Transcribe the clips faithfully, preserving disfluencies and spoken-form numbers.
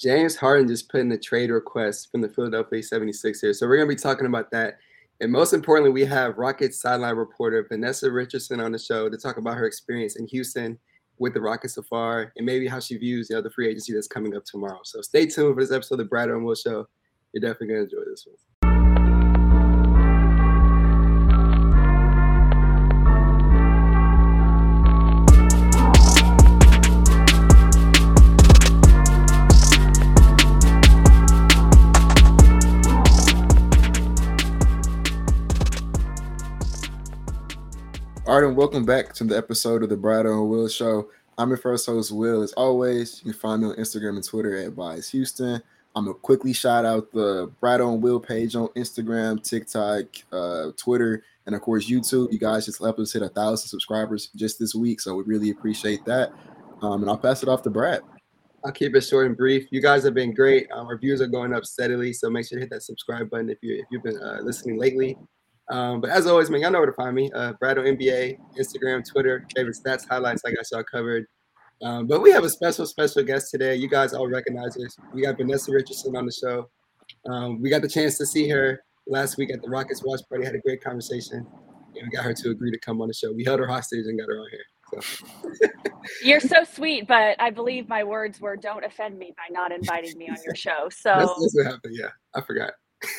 James Harden just put in a trade request from the Philadelphia seventy-sixers. So we're going to be talking about that. And most importantly, we have Rockets sideline reporter Vanessa Richardson on the show to talk about her experience in Houston with the Rockets so far and maybe how she views you know, the free agency that's coming up tomorrow. So stay tuned for this episode of the Brad and Will Show. You're definitely going to enjoy this one. All right, and welcome back to the episode of the Brad and Will Show. I'm your first host, Will. As always, you can find me on Instagram and Twitter at Bias Houston. I'm going to quickly shout out the Brad and Will page on Instagram, TikTok, uh, Twitter, and, of course, YouTube. You guys just helped us hit a thousand subscribers just this week, so we really appreciate that. Um, and I'll pass it off to Brad. I'll keep it short and brief. You guys have been great. Um, our views are going up steadily, so make sure to hit that subscribe button if, you, if you've been uh, listening lately. Um, but as always, man, y'all know where to find me. Uh, Brad on N B A, Instagram, Twitter, favorite stats, highlights, I got y'all covered. Um, but we have a special, special guest today. You guys all recognize her. We got Vanessa Richardson on the show. Um, we got the chance to see her last week at the Rockets watch party, had a great conversation, and we got her to agree to come on the show. We held her hostage and got her on here. So. You're so sweet, but I believe my words were don't offend me by not inviting me on your show. So that's, that's what happened. Yeah, I forgot.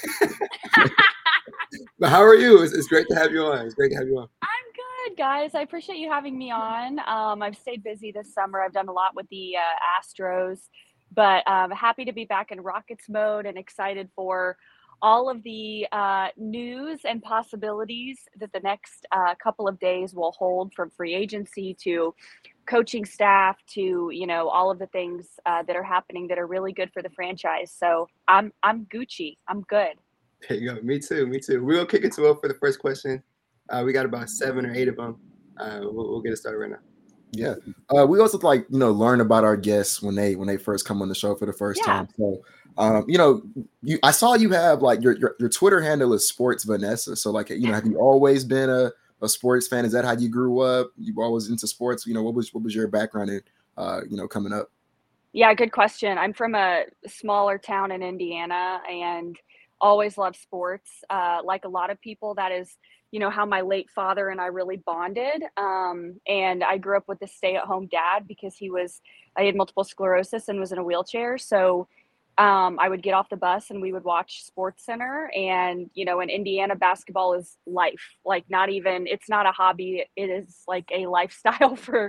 But how are you? It's, it's great to have you on. It's great to have you on. I'm good, guys. I appreciate you having me on. Um, I've stayed busy this summer. I've done a lot with the uh, Astros, but I'm um, happy to be back in Rockets mode and excited for all of the uh, news and possibilities that the next uh, couple of days will hold, from free agency to coaching staff to, you know, all of the things uh, that are happening that are really good for the franchise. So I'm I'm Gucci. I'm good. There you go. Me too. Me too. We'll kick it to Will for the first question. Uh, we got about seven or eight of them. Uh, we'll, we'll get it started right now. Yeah. Uh, we also like, you know, learn about our guests when they when they first come on the show for the first Yeah. time. So, um, you know, you I saw you have like your, your your Twitter handle is Sports Vanessa. So like, you know, have you always been a, a sports fan? Is that how you grew up? You were always into sports? You know, what was what was your background in, uh, you know, coming up? Yeah, good question. I'm from a smaller town in Indiana and always loved sports. Uh, like a lot of people, that is, you know, how my late father and I really bonded. Um, and I grew up with a stay-at-home dad because he was, I had multiple sclerosis and was in a wheelchair. So um, I would get off the bus and we would watch Sports Center. And, you know, in Indiana, basketball is life. Like not even, it's not a hobby. It is like a lifestyle for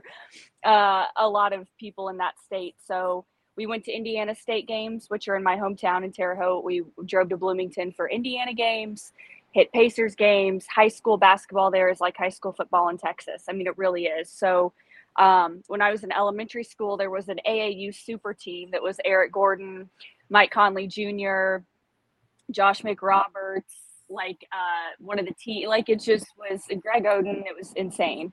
uh, a lot of people in that state. So we went to Indiana State games, which are in my hometown in Terre Haute. We drove to Bloomington for Indiana games, hit Pacers games. High school basketball there is like high school football in Texas. I mean, it really is. So um, when I was in elementary school, there was an A A U super team that was Eric Gordon, Mike Conley Junior, Josh McRoberts, like uh, one of the team. Like it just was Greg Oden. It was insane.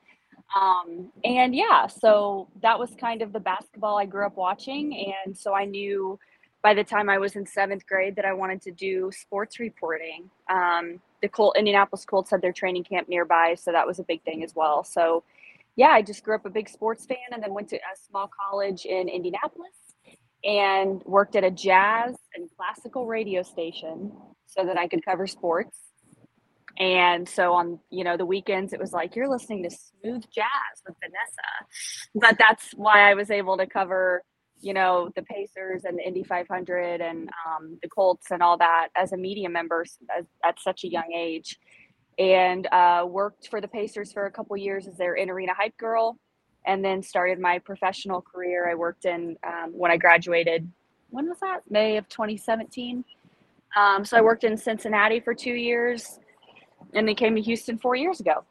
Um, and yeah, so that was kind of the basketball I grew up watching. And so I knew by the time I was in seventh grade that I wanted to do sports reporting. Um, the Colt, Indianapolis Colts had their training camp nearby, so that was a big thing as well. So yeah, I just grew up a big sports fan and then went to a small college in Indianapolis and worked at a jazz and classical radio station so that I could cover sports. And so on, you know, the weekends, it was like, you're listening to smooth jazz with Vanessa. But that's why I was able to cover, you know, the Pacers and the Indy five hundred and um, the Colts and all that as a media member at, at such a young age. And uh, worked for the Pacers for a couple years as their in-arena hype girl. And then started my professional career. I worked in, um, when I graduated, when was that? May of twenty seventeen. Um, so I worked in Cincinnati for two years. And they came to Houston four years ago.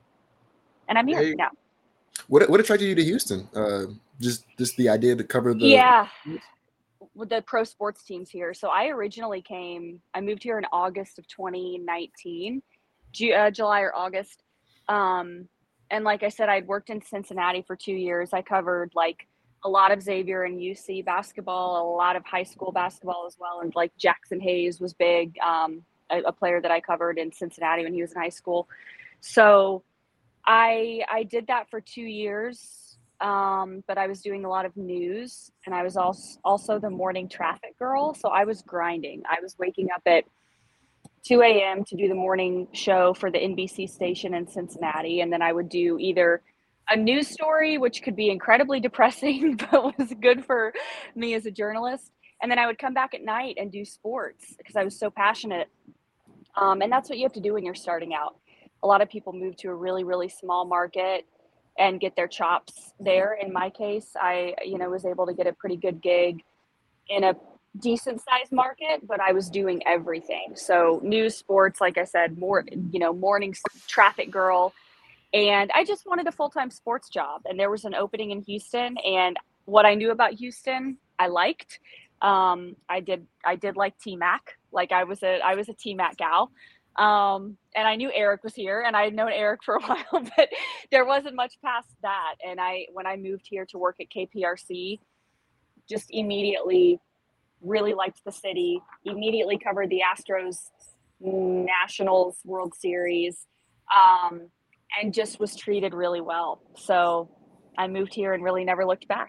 And I'm here Hey. now. What what attracted you to Houston? Uh, just just the idea to cover the Yeah, with the pro sports teams here. So I originally came, I moved here in August of twenty nineteen, Ju- uh, July or August. Um, and like I said, I'd worked in Cincinnati for two years. I covered like a lot of Xavier and U C basketball, a lot of high school basketball as well. And like Jackson Hayes was big. Um, A, a player that I covered in Cincinnati when he was in high school. So I I did that for two years um, but I was doing a lot of news, and I was also also the morning traffic girl. So I was grinding. I was waking up at two a.m. to do the morning show for the N B C station in Cincinnati, and then I would do either a news story, which could be incredibly depressing, but was good for me as a journalist. And then I would come back at night and do sports because I was so passionate. Um, and that's what you have to do when you're starting out. A lot of people move to a really, really small market and get their chops there. In my case, I, you know, was able to get a pretty good gig in a decent sized market, but I was doing everything. So news, sports, like I said, more, you know, morning traffic girl. And I just wanted a full-time sports job. And there was an opening in Houston, and what I knew about Houston, I liked. Um, I did, I did like T-Mac. Like I was a, I was a T-Mac gal. Um, and I knew Eric was here, and I had known Eric for a while, but there wasn't much past that. And I, when I moved here to work at K P R C, just immediately really liked the city, immediately covered the Astros Nationals World Series, um, and just was treated really well. So I moved here and really never looked back.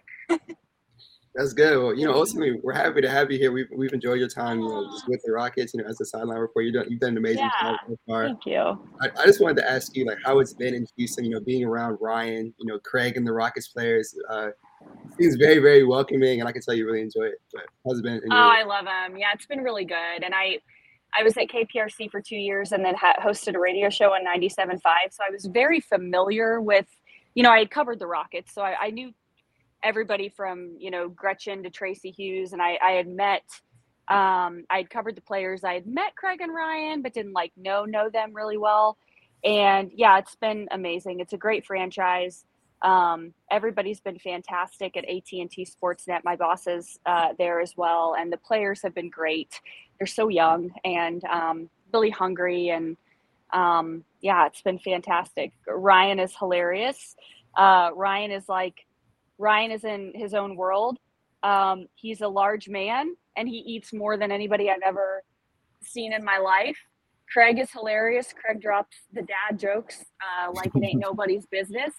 That's good. Well, you know, ultimately, we're happy to have you here. We've we've enjoyed your time, you know, just with the Rockets, you know, as a sideline reporter. You've done you've done an amazing Yeah, job so far. thank you. I, I just wanted to ask you, like, how it's been in Houston, you know, being around Ryan, you know, Craig and the Rockets players. Uh, seems very, very welcoming, and I can tell you really enjoy it. But how's it been? Oh, I love him. Yeah, it's been really good. And I, I was at K P R C for two years and then ha- hosted a radio show on ninety-seven point five. So I was very familiar with, you know, I had covered the Rockets. So I, I knew everybody from, you know, Gretchen to Tracy Hughes. And I, I had met, um, I had covered the players. I had met Craig and Ryan, but didn't like know, know them really well. And yeah, it's been amazing. It's a great franchise. Um, everybody's been fantastic at A T and T Sportsnet. My bosses uh, there as well, and the players have been great. They're so young and um, really hungry, and um, yeah, it's been fantastic. Ryan is hilarious. Uh, Ryan is like Ryan is in his own world. Um, he's a large man, and he eats more than anybody I've ever seen in my life. Craig is hilarious. Craig drops the dad jokes uh, like it ain't nobody's business.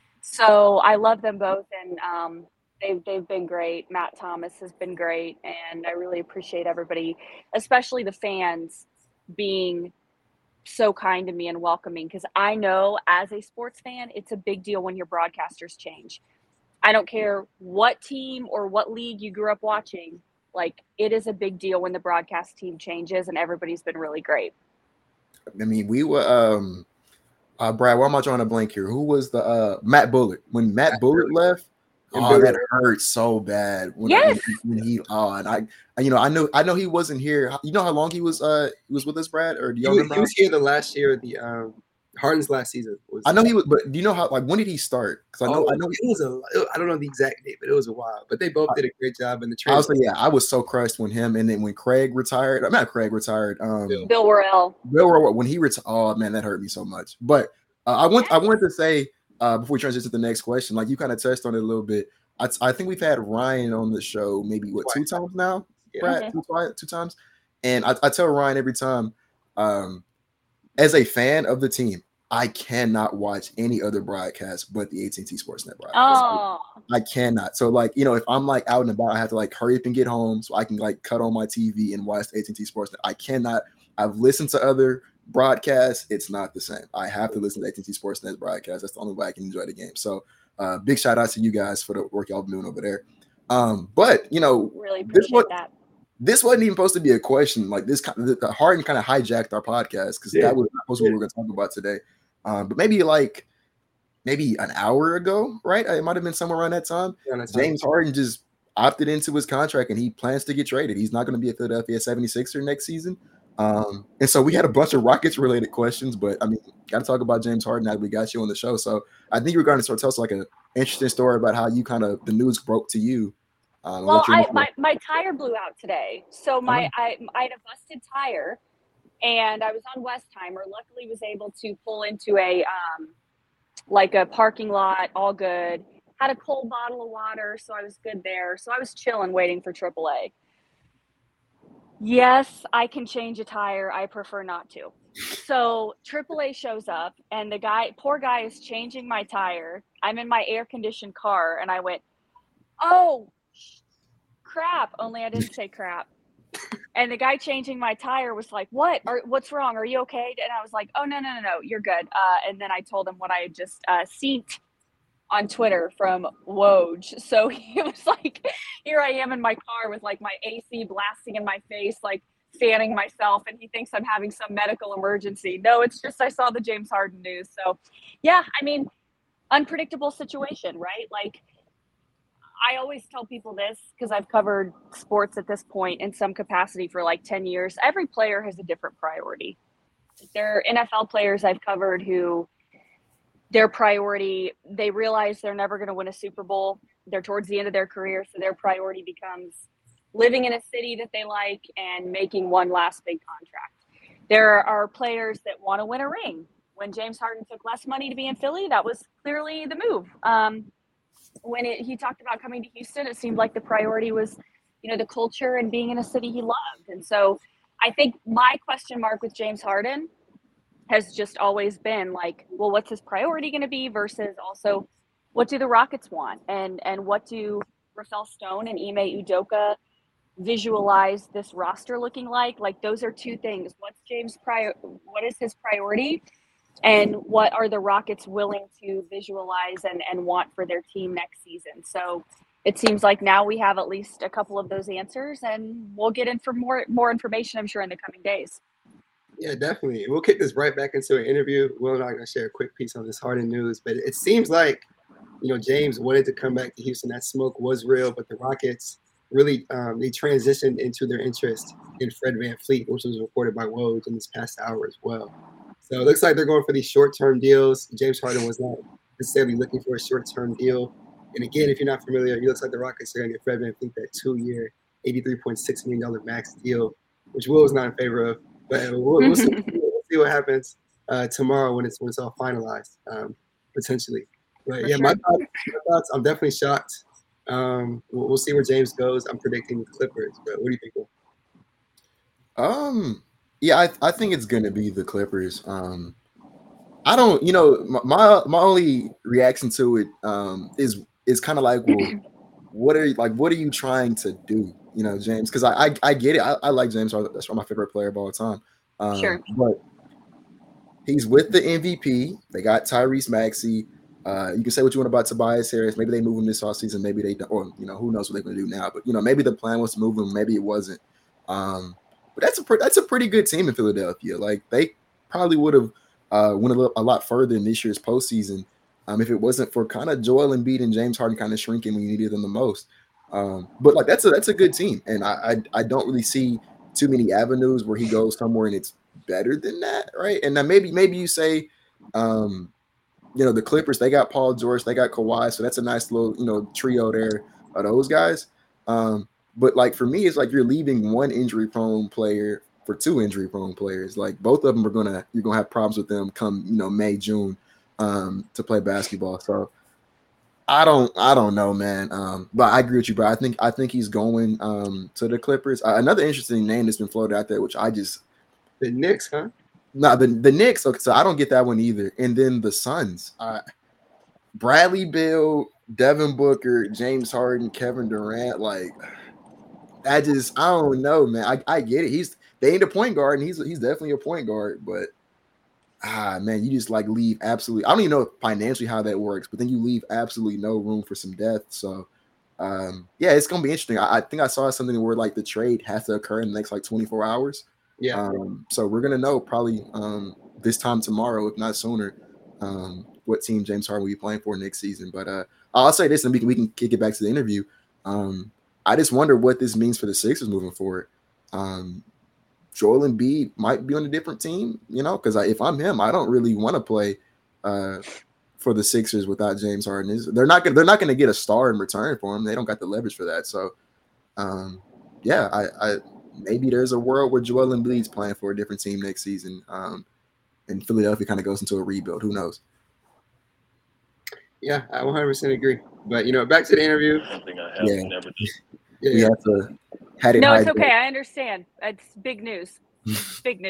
So I love them both, and um, they've they've been great. Matt Thomas has been great, and I really appreciate everybody, especially the fans, being so kind to me and welcoming. Because I know as a sports fan, it's a big deal when your broadcasters change. I don't care what team or what league you grew up watching. Like, it is a big deal when the broadcast team changes, and everybody's been really great. I mean, we were. Um, Uh, Brad, why am I drawing a blank here? Who was the uh, Matt Bullock? When Matt Bullock left, oh, that hurt so bad. When, yes. I, when he, oh, and I, you know, I know, I know he wasn't here. You know how long he was? Uh, he was with us, Brad, or do you remember? He was here the last year of the um, Harden's last season. Was I know he was, but do you know how? Like, when did he start? Because I know, oh, I know it was a. I don't know the exact date, but it was a while. But they both did a great job in the trade. I was like, yeah, I was so crushed when him, and then when Craig retired. I'm not Craig retired. Um, Bill, Bill Worrell. Bill Worrell. When he retired, oh man, that hurt me so much. But Uh, I want I wanted to say uh, before we transition to the next question, like you kind of touched on it a little bit. I, I think we've had Ryan on the show maybe what two times now, yeah. Brad, okay. two, two times, and I, I tell Ryan every time, um, as a fan of the team, I cannot watch any other broadcast but the A T and T Sportsnet broadcast. Oh, I cannot. So like you know, if I'm like out and about, I have to like hurry up and get home so I can like cut on my T V and watch the A T and T Sportsnet. I cannot. I've listened to other broadcast, it's not the same. I have to listen to A T and T Sportsnet broadcast. That's the only way I can enjoy the game. So uh big shout out to you guys for the work y'all been doing over there. Um, but you know, really appreciate this was, that. This wasn't even supposed to be a question. Like this kind of the Harden kind of hijacked our podcast because yeah. that was not supposed to be what we were gonna talk about today. Um, but maybe like maybe an hour ago, right? It might have been somewhere around that time. Yeah, that time. James Harden just opted into his contract and he plans to get traded. He's not going to be a Philadelphia seventy-sixer next season. Um, and so we had a bunch of Rockets related questions, but I mean, got to talk about James Harden now that we got you on the show. So I think you're going to sort of tell us like an interesting story about how you kind of the news broke to you. Um, well, I, my, my tire blew out today. So my, uh-huh. I, I had a busted tire and I was on Westheimer. Luckily was able to pull into a, um, like a parking lot, all good. Had a cold bottle of water. So I was good there. So I was chilling, waiting for triple A. Yes, I can change a tire. I prefer not to. So triple A shows up, and the guy, poor guy, is changing my tire. I'm in my air-conditioned car, and I went, oh, crap. Only I didn't say crap. And the guy changing my tire was like, what? Are, what's wrong? Are you okay? And I was like, oh, no, no, no, no, you're good. Uh, and then I told him what I had just uh, seen on Twitter from Woj. So he was like, here I am in my car with like my A C blasting in my face, like fanning myself, and he thinks I'm having some medical emergency. No, it's just I saw the James Harden news. So yeah, I mean, unpredictable situation, right? Like, I always tell people this because I've covered sports at this point in some capacity for like ten years. Every player has a different priority. There are N F L players I've covered who their priority, they realize they're never going to win a Super Bowl. They're towards the end of their career, so their priority becomes living in a city that they like and making one last big contract. There are players that want to win a ring. When James Harden took less money to be in Philly, that was clearly the move. Um, when it, he talked about coming to Houston, it seemed like the priority was, you know, the culture and being in a city he loved. And so I think my question mark with James Harden has just always been like, well, what's his priority going to be versus also what do the Rockets want? And and what do Rafael Stone and Ime Udoka visualize this roster looking like? Like, those are two things. What's James' prior? What is his priority? And what are the Rockets willing to visualize and, and want for their team next season? So it seems like now we have at least a couple of those answers, and we'll get in for more more information, I'm sure, in the coming days. Yeah, definitely. We'll kick this right back into an interview. Will and I are going to share a quick piece on this Harden news, but it seems like, you know, James wanted to come back to Houston. That smoke was real, but the Rockets really, um, they transitioned into their interest in Fred VanVleet, which was reported by Woj in this past hour as well. So it looks like they're going for these short-term deals. James Harden was not necessarily looking for a short-term deal. And again, if you're not familiar, it looks like the Rockets are going to get Fred VanVleet that two-year, eighty-three point six million dollars max deal, which Will is not in favor of. But we'll, we'll, see, we'll see what happens uh, tomorrow when it's when it's all finalized, um, potentially. But For yeah, sure. my, thoughts, my thoughts. I'm definitely shocked. Um, we'll, we'll see where James goes. I'm predicting the Clippers. But what do you think, Will? Um, yeah, I, I think it's gonna be the Clippers. Um, I don't, you know, my my, my only reaction to it um, is is kind of like, well, what are you, like, what are you trying to do, you know, James? Because I, I I get it. I, I like James Harden. That's my favorite player of all time. Um, Sure. But he's with the M V P. They got Tyrese Maxey. Uh, you can say what you want about Tobias Harris. Maybe they move him this offseason. Maybe they don't. Or, you know, who knows what they're going to do now. But, you know, maybe the plan was to move him. Maybe it wasn't. Um, but that's a pre- that's a pretty good team in Philadelphia. Like, they probably would have uh, went a, little, a lot further in this year's postseason um, if it wasn't for kind of Joel Embiid and James Harden kind of shrinking when you needed them the most. Um, but, like, that's a, that's a good team. And I, I I don't really see too many avenues where he goes somewhere and it's better than that, right? And then maybe maybe you say, um, you know, the Clippers, they got Paul George, they got Kawhi, so that's a nice little, you know, trio there of those guys. Um, but like for me, it's like you're leaving one injury-prone player for two injury-prone players. Like both of them are gonna, you're gonna have problems with them come, you know, May, June um, to play basketball. So I don't, I don't know, man. Um, but I agree with you, bro. I think, I think he's going um, to the Clippers. Uh, another interesting name that's been floated out there, which I just The Knicks, huh? No, the the Knicks. Okay, so I don't get that one either. And then the Suns. Uh, Bradley Beal, Devin Booker, James Harden, Kevin Durant. Like, I just I don't know, man. I, I get it. He's they ain't a point guard, and he's he's definitely a point guard. But ah, man, you just like leave absolutely. I don't even know financially how that works, but then you leave absolutely no room for some depth. So. Um, yeah, it's gonna be interesting. I, I think I saw something where like the trade has to occur in the next like twenty-four hours. Yeah. Um, so we're gonna know probably um, this time tomorrow, if not sooner, um, what team James Harden will be playing for next season. But uh, I'll say this, and we can we can kick it back to the interview. Um, I just wonder what this means for the Sixers moving forward. Um, Joel Embiid might be on a different team, you know, because if I'm him, I don't really want to play uh, for the Sixers without James Harden. They're not gonna they're not gonna get a star in return for him. They don't got the leverage for that. So, um, yeah, I. I maybe there's a world where Joel Embiid's playing for a different team next season, um, and Philadelphia kind of goes into a rebuild. Who knows? Yeah, I one hundred percent agree. But, you know, back to the interview. Something I have Yeah. never done. Yeah, We yeah. have to had it. No, it's hydrated. okay. I understand. It's big news. Big news.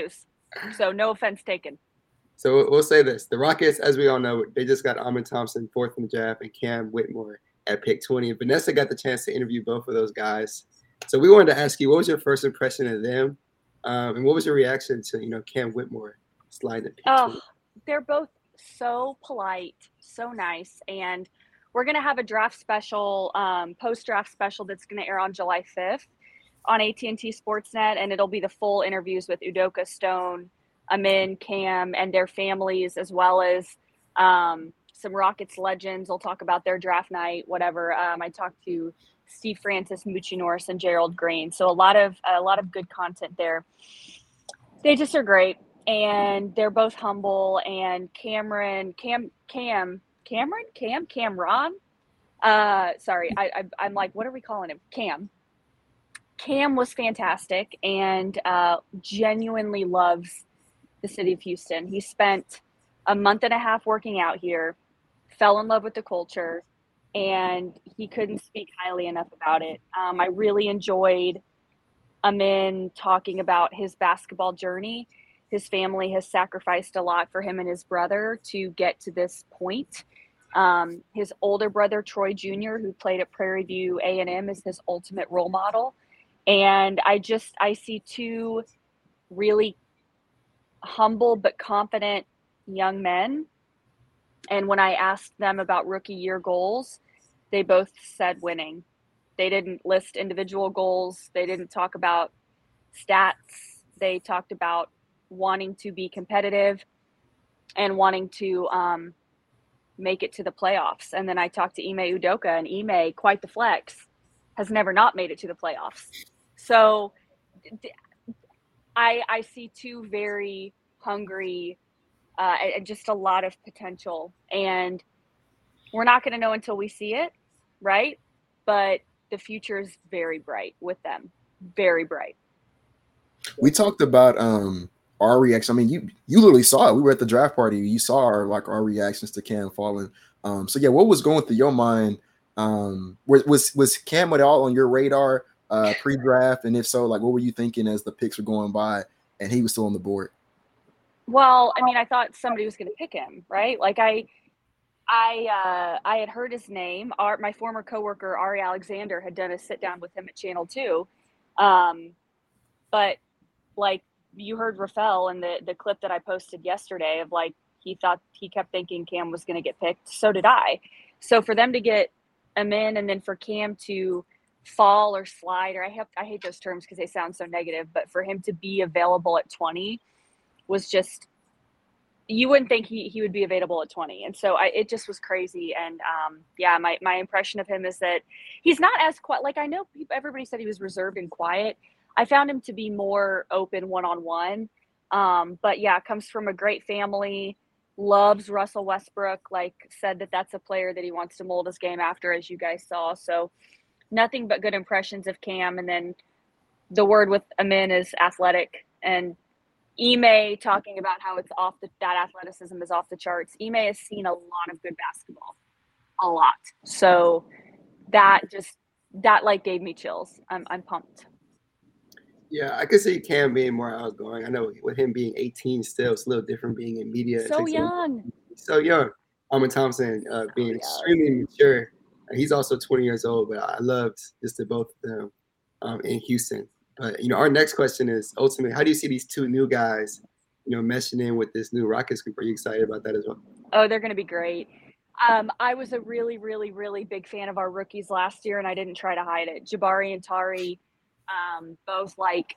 So no offense taken. So we'll say this. The Rockets, as we all know, they just got Amen Thompson fourth in the draft and Cam Whitmore at pick twenty. Vanessa got the chance to interview both of those guys. So we wanted to ask you, what was your first impression of them? Um, and what was your reaction to, you know, Cam Whitmore sliding at pick Oh, twenty? they're both so polite, so nice. And we're going to have a draft special, um, post-draft special that's going to air on July fifth on A T and T Sportsnet. And it'll be the full interviews with Udoka, Stone, Amin, Cam, and their families, as well as um, some Rockets legends. We'll talk about their draft night, whatever. Um, I talked to Steve Francis, Moochie Norris, and Gerald Green. So a lot of a lot of good content there. They just are great, and they're both humble. And Cameron, Cam, Cam, Cameron, Cam, Cameron. Uh, sorry, I, I I'm like, what are we calling him? Cam. Cam was fantastic and uh, genuinely loves the city of Houston. He spent a month and a half working out here, fell in love with the culture, and he couldn't speak highly enough about it. Um, I really enjoyed Amin talking about his basketball journey. His family has sacrificed a lot for him and his brother to get to this point. Um, his older brother, Troy Junior, who played at Prairie View A and M, is his ultimate role model. And I just, I see two really humble but confident young men. And when I asked them about rookie year goals, they both said winning. They didn't list individual goals. They didn't talk about stats. They talked about wanting to be competitive and wanting to um, make it to the playoffs. And then I talked to Ime Udoka, and Ime, quite the flex, has never not made it to the playoffs. So I, I see two very hungry uh, and just a lot of potential. And we're not going to know until we see it, right? But the future is very bright with them, very bright. We talked about um, our reaction. I mean, you you literally saw it. We were at the draft party. You saw our like our reactions to Cam falling. Um, so yeah, what was going through your mind? Um, was was was Cam at all on your radar uh, pre-draft? And if so, like, what were you thinking as the picks were going by and he was still on the board? Well, I mean, I thought somebody was going to pick him, right? Like I, I, uh, I had heard his name. Our, my former coworker Ari Alexander had done a sit down with him at Channel Two, um, but like you heard Rafael in the the clip that I posted yesterday of like he thought he kept thinking Cam was going to get picked. So did I. So for them to get him in, and then for Cam to fall or slide, or I have I hate those terms because they sound so negative, but for him to be available at twenty was just, you wouldn't think he, he would be available at twenty. And so I, it just was crazy. And um, yeah, my, my impression of him is that he's not as quiet. Like I know people, everybody said he was reserved and quiet. I found him to be more open one-on-one. Um, but yeah, comes from a great family, loves Russell Westbrook, like said that that's a player that he wants to mold his game after, as you guys saw. So nothing but good impressions of Cam. And then the word with Amin is athletic, and Ime talking about how it's off the, that athleticism is off the charts. Ime has seen a lot of good basketball, a lot. So that just, that like gave me chills. I'm, I'm pumped. Yeah, I could see Cam being more outgoing. I know with him being eighteen still, it's a little different being in media. So young. So young. Amen Thompson uh, being extremely mature. He's also twenty years old, but I loved just the both of them um, in Houston. But, you know, our next question is ultimately, how do you see these two new guys, you know, meshing in with this new Rockets group? Are you excited about that as well? Oh, they're going to be great. Um, I was a really, really, really big fan of our rookies last year, and I didn't try to hide it. Jabari and Tari, um, both like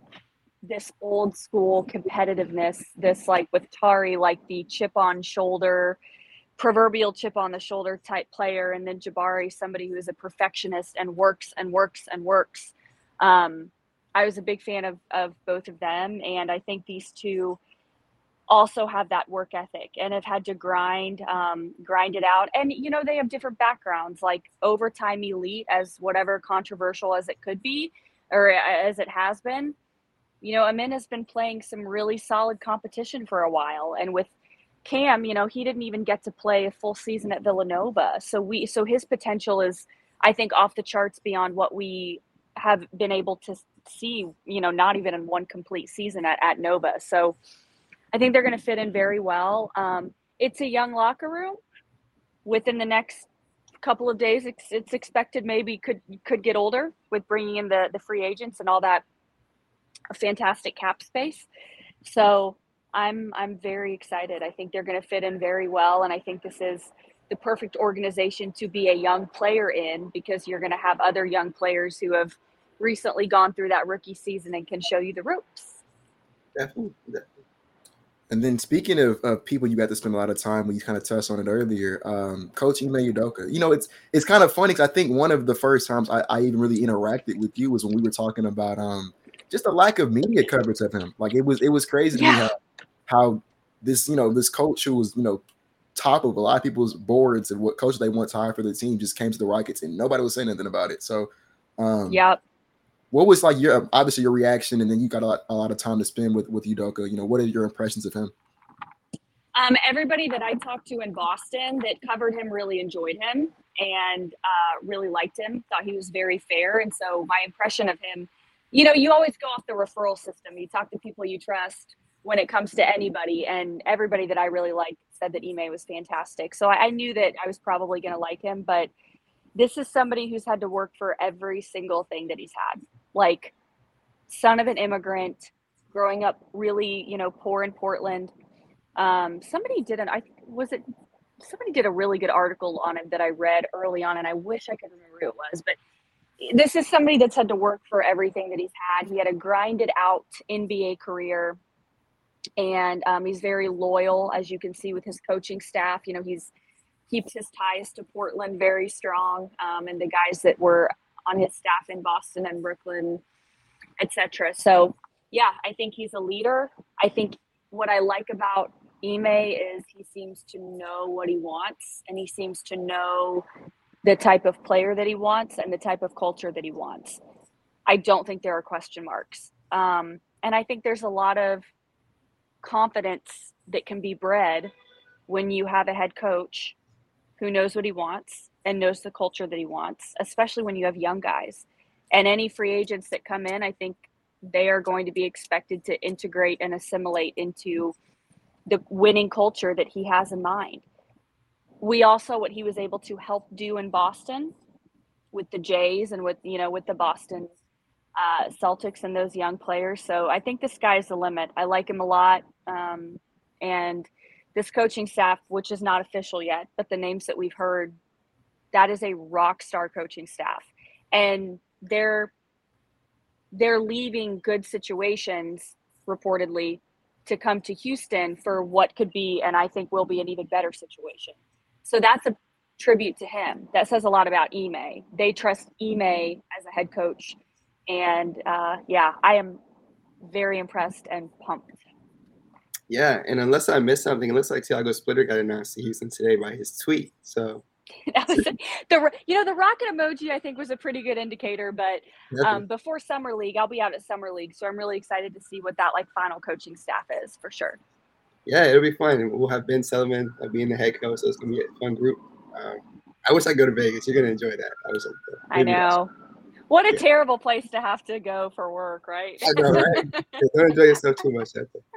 this old school competitiveness, this like with Tari, like the chip on shoulder, proverbial chip on the shoulder type player. And then Jabari, somebody who is a perfectionist and works and works and works. Um, I was a big fan of, of both of them. And I think these two also have that work ethic and have had to grind, um, grind it out. And, you know, they have different backgrounds, like overtime elite, as whatever controversial as it could be, or as it has been. You know, Amin has been playing some really solid competition for a while. And with Cam, you know, he didn't even get to play a full season at Villanova. So we, so his potential is, I think, off the charts beyond what we have been able to see, you know, not even in one complete season at, at Nova. So I think they're going to fit in very well. Um, it's a young locker room. Within the next couple of days, it's, it's expected maybe could could get older with bringing in the the free agents and all that fantastic cap space. So I'm I'm very excited. I think they're going to fit in very well, and I think this is the perfect organization to be a young player in, because you're going to have other young players who have recently gone through that rookie season and can show you the ropes. Definitely. Definitely. And then speaking of, of people you got to spend a lot of time with, you kind of touched on it earlier, um, Coach Ime Udoka. You know, it's it's kind of funny because I think one of the first times I, I even really interacted with you was when we were talking about um, just the lack of media coverage of him. Like it was it was crazy to Yeah. me how, how this, you know, this coach who was, you know, top of a lot of people's boards and what coach they want to hire for the team just came to the Rockets and nobody was saying anything about it. So, um, Yep. what was like your obviously your reaction, and then you got a lot, a lot of time to spend with with Udoka. You know, what are your impressions of him? Um, everybody that I talked to in Boston that covered him really enjoyed him and uh, really liked him, thought he was very fair. And so my impression of him, you know, you always go off the referral system. You talk to people you trust when it comes to anybody, and everybody that I really liked said that Ime was fantastic. So I, I knew that I was probably going to like him, but this is somebody who's had to work for every single thing that he's had. Like, son of an immigrant, growing up really, you know, poor in Portland. Um, somebody did an, I was it, somebody did a really good article on him that I read early on, and I wish I could remember who it was, but this is somebody that's had to work for everything that he's had. He had a grinded out N B A career, and um, he's very loyal, as you can see with his coaching staff. You know, he's keeps his ties to Portland very strong, um, and the guys that were on his staff in Boston and Brooklyn, et cetera. So yeah, I think he's a leader. I think what I like about Ime is he seems to know what he wants, and he seems to know the type of player that he wants and the type of culture that he wants. I don't think there are question marks. Um, and I think there's a lot of confidence that can be bred when you have a head coach who knows what he wants and knows the culture that he wants, especially when you have young guys. And any free agents that come in, I think they are going to be expected to integrate and assimilate into the winning culture that he has in mind. We all saw what he was able to help do in Boston with the Jays and with, you know, with the Boston uh, Celtics and those young players. So I think the sky's the limit. I like him a lot. Um, and this coaching staff, which is not official yet, but the names that we've heard, that is a rock star coaching staff. And they're they're leaving good situations, reportedly, to come to Houston for what could be, and I think will be, an even better situation. So that's a tribute to him. That says a lot about Ime. They trust Ime as a head coach. And uh, yeah, I am very impressed and pumped. Yeah, and unless I missed something, it looks like Tiago Splitter got announced to Houston today by his tweet. So that was the you know the rocket emoji, I think, was a pretty good indicator. But um, before Summer League, I'll be out at Summer League, so I'm really excited to see what that like final coaching staff is for sure. Yeah, it'll be fun. We'll have Ben Sullivan uh, being the head coach, so it's gonna be a fun group. Um, I wish I go to Vegas. You're gonna enjoy that. I was. I know. What a yeah. terrible place to have to go for work, right? I know, right? Yeah, don't enjoy yourself too much.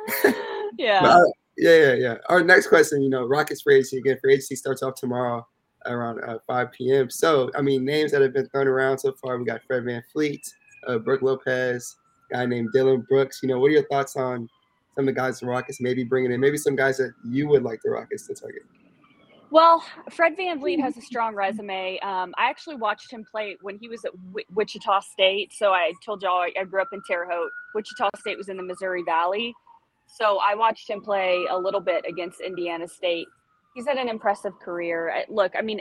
yeah. But, uh, yeah, yeah, yeah. Our next question, you know, Rockets free agency again. Free agency starts off tomorrow around uh, five p.m. So, I mean, names that have been thrown around so far. We got Fred VanVleet, uh, Brook Lopez, a guy named Dillon Brooks. You know, what are your thoughts on some of the guys the Rockets maybe bringing in? Maybe some guys that you would like the Rockets to target. Well, Fred VanVleet has a strong resume. Um, I actually watched him play when he was at w- Wichita State. So I told y'all I, I grew up in Terre Haute. Wichita State was in the Missouri Valley. So I watched him play a little bit against Indiana State. He's had an impressive career. Look, I mean,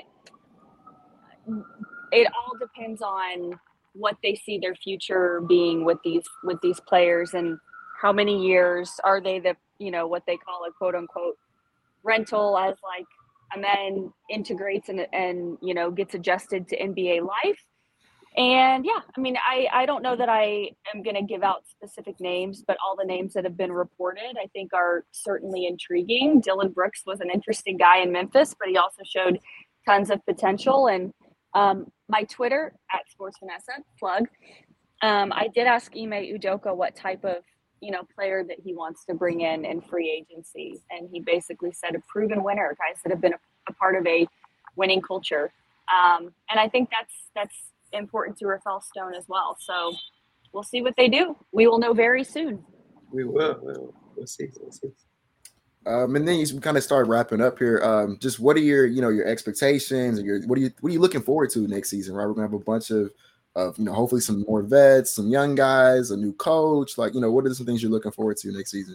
it all depends on what they see their future being with these with these players, and how many years are they the, you know, what they call a quote unquote rental, as like and then integrates and, and, you know, gets adjusted to N B A life. And yeah, I mean, I, I don't know that I am going to give out specific names, but all the names that have been reported, I think, are certainly intriguing. Dillon Brooks was an interesting guy in Memphis, but he also showed tons of potential. And um, my Twitter, at Sports Vanessa, plug, Um, I did ask Ime Udoka what type of, you know, player that he wants to bring in in free agency. And he basically said a proven winner, guys that have been a, a part of a winning culture. Um, and I think that's that's important to Rafael Stone as well. So we'll see what they do. We will know very soon. We will. We'll, we'll see. We'll see. Um, and then you kind of start wrapping up here. Um, just what are your, you know, your expectations and your what are you what are you looking forward to next season? Right, we're gonna have a bunch of, of you know, hopefully some more vets, some young guys, a new coach. Like, you know, what are some things you're looking forward to next season?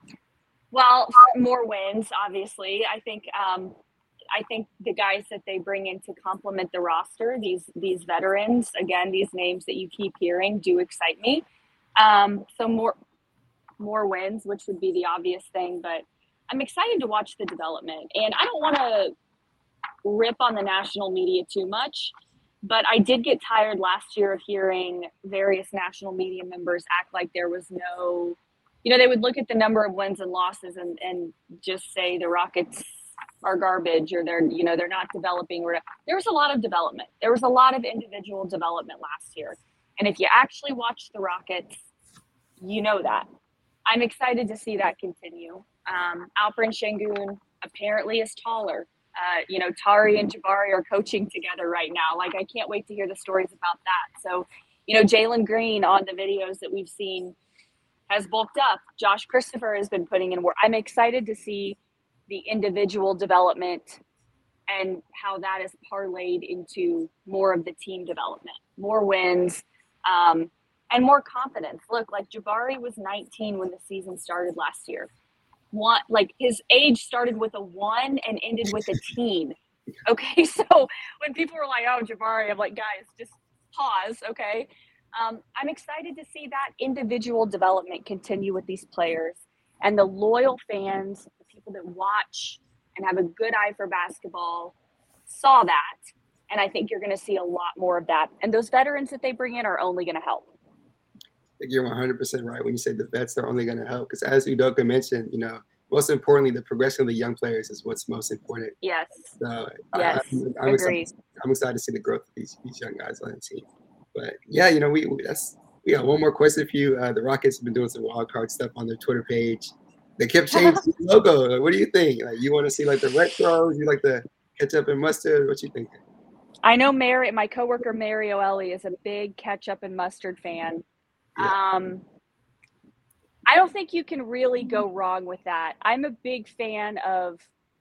Well, more wins, obviously. I think um, I think the guys that they bring in to complement the roster, these these veterans, again, these names that you keep hearing, do excite me. Um, so more more wins, which would be the obvious thing, but I'm excited to watch the development. And I don't want to rip on the national media too much, but I did get tired last year of hearing various national media members act like there was no, you know, they would look at the number of wins and losses and, and just say the Rockets are garbage or they're, you know, they're not developing. Or there was a lot of development. There was a lot of individual development last year. And if you actually watch the Rockets, you know that. I'm excited to see that continue. Um, Alperen Şengün apparently is taller. Uh, you know, Tari and Jabari are coaching together right now. Like, I can't wait to hear the stories about that. So, you know, Jalen Green on the videos that we've seen has bulked up. Josh Christopher has been putting in work. I'm excited to see the individual development and how that is parlayed into more of the team development, more wins, um, and more confidence. Look, like Jabari was nineteen when the season started last year. One, like his age started with a one and ended with a teen. Okay, so when people were like, "Oh, Jabari," I'm like, guys, just pause. Okay, um, I'm excited to see that individual development continue with these players and the loyal fans, the people that watch and have a good eye for basketball, saw that, and I think you're going to see a lot more of that. And those veterans that they bring in are only going to help. I think you're one hundred percent right when you say the vets are only going to help. Because as Udoka mentioned, you know, most importantly, the progression of the young players is what's most important. Yes. So yes. I, I'm, I'm Agreed. excited. I'm excited to see the growth of these, these young guys on the team. But yeah, you know, we, we that's we got one more question for you. Uh, the Rockets have been doing some wild card stuff on their Twitter page. They kept changing the logo. Like, what do you think? Like, you want to see like the retros? You like the ketchup and mustard? What you think? I know Mary, my coworker Mario Ellie, is a big ketchup and mustard fan. Yeah. Um, I don't think you can really go wrong with that. I'm a big fan of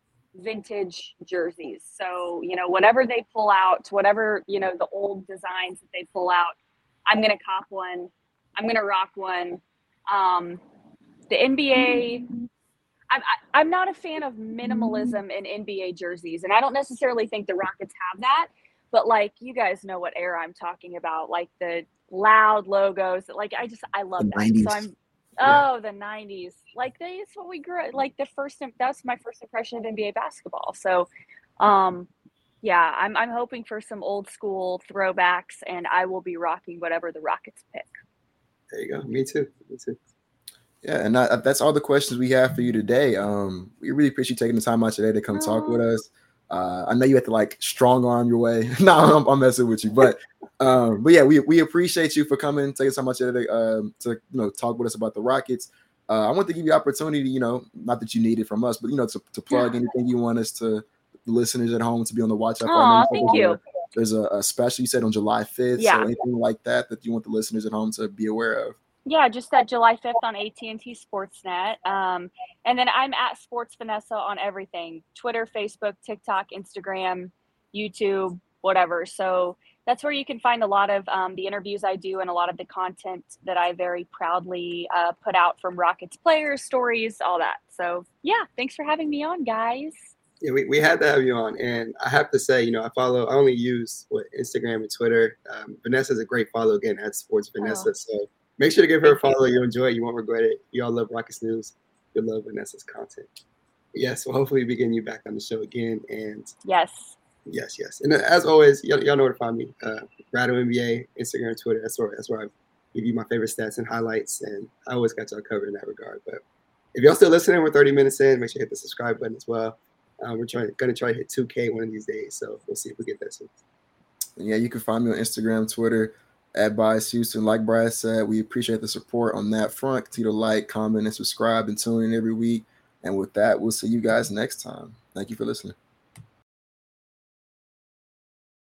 vintage jerseys. So, you know, whatever they pull out, whatever, you know, the old designs that they pull out, I'm going to cop one. I'm going to rock one. Um, the N B A, I'm, I'm not a fan of minimalism in N B A jerseys. And I don't necessarily think the Rockets have that. But, like, you guys know what era I'm talking about, like the loud logos. Like, I just, I love the that. nineties. So I'm, oh, yeah. The nineties. Like, they, that's what we grew up, like, the first, that's my first impression of N B A basketball. So, um, yeah, I'm I'm hoping for some old school throwbacks, and I will be rocking whatever the Rockets pick. There you go. Me too. Me too. Yeah, and I, that's all the questions we have for you today. Um, we really appreciate you taking the time out today to come oh. talk with us. Uh, I know you have to like strong arm your way. no, I'm, I'm messing with you, but um, but yeah, we we appreciate you for coming, taking so much today um, to you know talk with us about the Rockets. Uh, I want to give you the opportunity, you know, not that you need it from us, but you know, to, to plug yeah. anything you want us to the listeners at home to be on the watch out for. Oh, thank you. A, there's a, a special you said on July fifth, yeah. so anything like that that you want the listeners at home to be aware of. Yeah, just that July fifth on A T and T Sportsnet. Um, and then I'm at Sports Vanessa on everything, Twitter, Facebook, TikTok, Instagram, YouTube, whatever. So that's where you can find a lot of um, the interviews I do and a lot of the content that I very proudly uh, put out from Rockets players, stories, all that. So, yeah, thanks for having me on, guys. Yeah, we, we had to have you on. And I have to say, you know, I follow, I only use what Instagram and Twitter. Um, Vanessa's a great follow, again, at Sports Vanessa. Oh. So make sure to give her a follow. You'll enjoy it. You won't regret it. You all love Rockets news. You'll love Vanessa's content. Yes, well, hopefully we get you back on the show again. And yes, yes, yes. And as always, y'all, y'all know where to find me. Uh, Brado N B A, Instagram, Twitter. That's where that's where I give you my favorite stats and highlights. And I always got y'all covered in that regard. But if y'all still listening, we're thirty minutes in. Make sure you hit the subscribe button as well. Um, we're trying going to try to hit two K one of these days. So we'll see if we get that soon. Yeah, you can find me on Instagram, Twitter. at Bias Houston. Like Brad said, we appreciate the support on that front. Continue to like, comment, and subscribe and tune in every week. And with that, we'll see you guys next time. Thank you for listening.